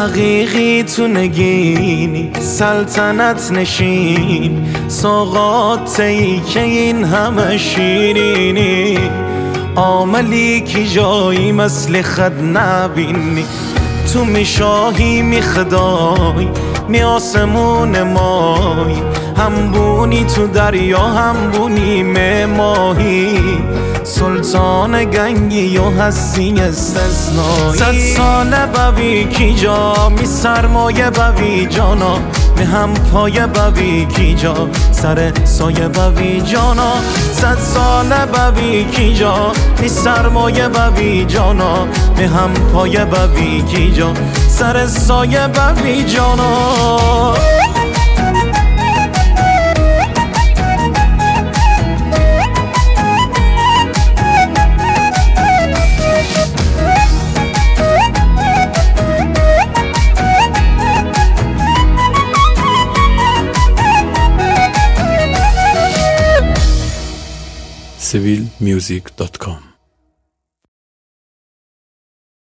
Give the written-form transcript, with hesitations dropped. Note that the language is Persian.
حقیقی تو نگینی، سلطنت نشین، سوغاتی که این همه شیرینی. عاملی که جایی مثل خد نبینی، تو می شاهی می خدای می آسمون مای، هم بونی تو دریا هم بونی می ماهی، سلطان گنگی و هستی استثنایی. 100 ساله بوی کی جا می سرمایه بوی جانا، می هم پایه بوی کی جا سر سایه بوی جانا. 100 ساله بوی کی جا می سرمایه بوی جانا، می هم پایه بوی کی جا سر سایه بوی جانا. civilmusic.com